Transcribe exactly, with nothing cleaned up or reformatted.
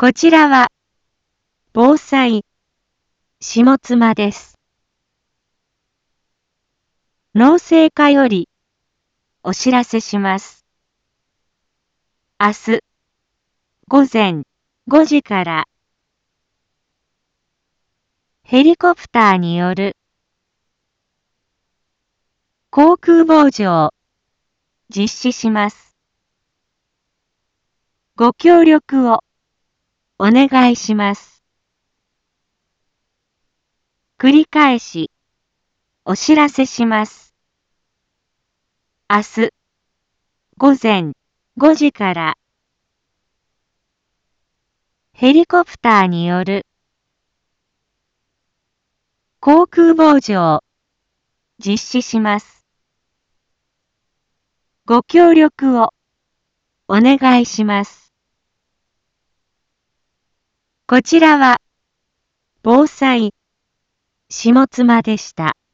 こちらは、防災、下妻です。農政課より、お知らせします。明日、午前ごじから、ヘリコプターによる、航空防除を実施します。ご協力をお願いします。繰り返しお知らせします。明日午前ごじからヘリコプターによる航空防除を実施します。ご協力をお願いします。こちらは防災、下妻でした。